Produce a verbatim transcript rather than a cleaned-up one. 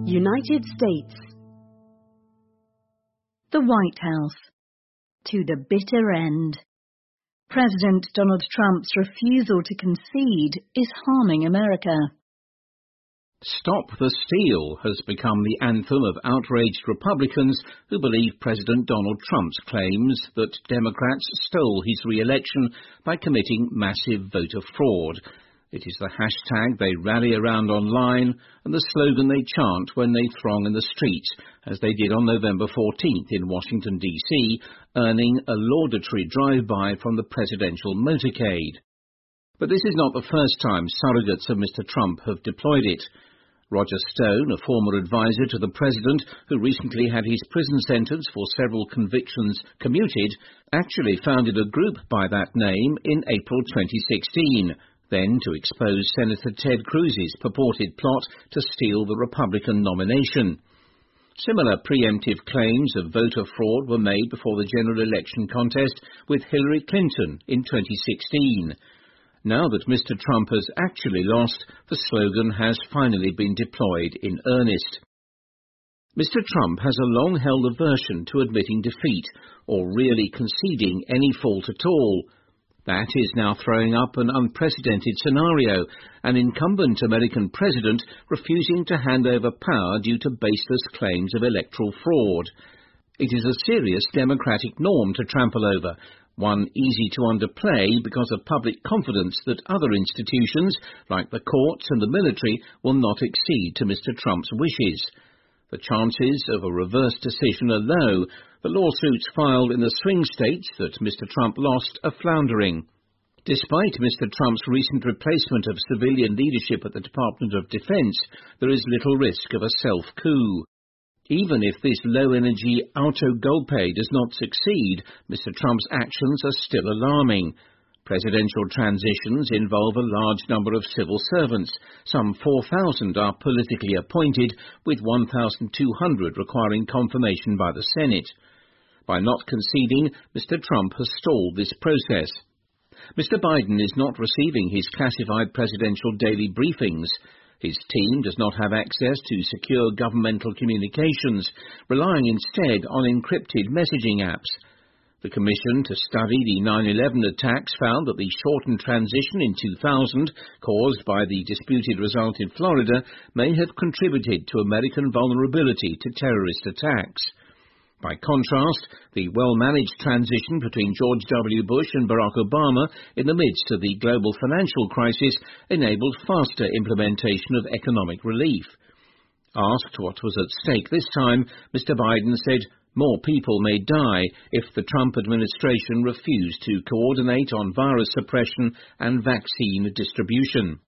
United States. The White House. To the bitter end. President Donald Trump's refusal to concede is harming America. Stop the Steal has become the anthem of outraged Republicans who believe President Donald Trump's claims that Democrats stole his re-election by committing massive voter fraud. It is the hashtag they rally around online and the slogan they chant when they throng in the streets, as they did on November fourteenth in Washington, D C, earning a laudatory drive-by from the presidential motorcade. But this is not the first time surrogates of Mister Trump have deployed it. Roger Stone, a former advisor to the president who recently had his prison sentence for several convictions commuted, actually founded a group by that name in April twenty sixteen, then to expose Senator Ted Cruz's purported plot to steal the Republican nomination. Similar preemptive claims of voter fraud were made before the general election contest with Hillary Clinton in twenty sixteen. Now that Mister Trump has actually lost, the slogan has finally been deployed in earnest. Mister Trump has a long-held aversion to admitting defeat or really conceding any fault at all. That is now throwing up an unprecedented scenario, an incumbent American president refusing to hand over power due to baseless claims of electoral fraud. It is a serious democratic norm to trample over, one easy to underplay because of public confidence that other institutions, like the courts and the military, will not accede to Mister Trump's wishes. The chances of a reverse decision are low. The lawsuits filed in the swing states that Mister Trump lost are floundering. Despite Mister Trump's recent replacement of civilian leadership at the Department of Defense, there is little risk of a self-coup. Even if this low-energy auto-golpe does not succeed, Mister Trump's actions are still alarming. Presidential transitions involve a large number of civil servants. Some four thousand are politically appointed, with one thousand two hundred requiring confirmation by the Senate. By not conceding, Mister Trump has stalled this process. Mister Biden is not receiving his classified presidential daily briefings. His team does not have access to secure governmental communications, relying instead on encrypted messaging apps. The Commission to Study the nine eleven attacks found that the shortened transition in two thousand, caused by the disputed result in Florida, may have contributed to American vulnerability to terrorist attacks. By contrast, the well-managed transition between George W. Bush and Barack Obama in the midst of the global financial crisis enabled faster implementation of economic relief. Asked what was at stake this time, Mister Biden said, "More people may die if the Trump administration refused to coordinate on virus suppression and vaccine distribution."